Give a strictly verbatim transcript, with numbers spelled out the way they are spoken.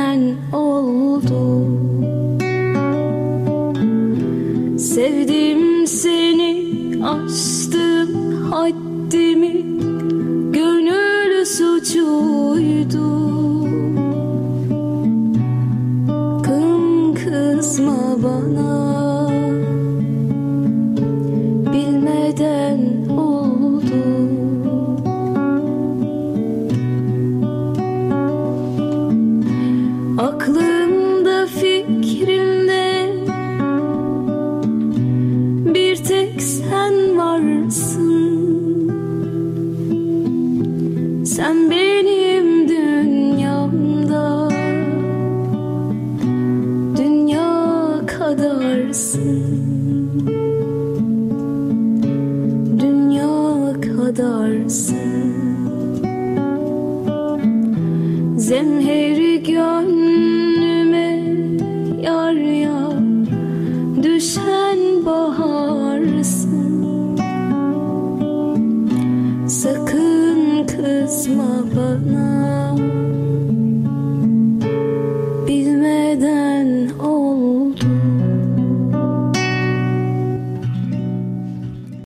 bilmeden oldu. Sevdim seni, aştım haddimi, gönül suçuydu. Kım kızma bana, bilmeden oldu. Aklımda fikrimde bir tek sen varsın. Sen benim dünyamda dünya kadarsın. Dünya kadarsın. Zemheri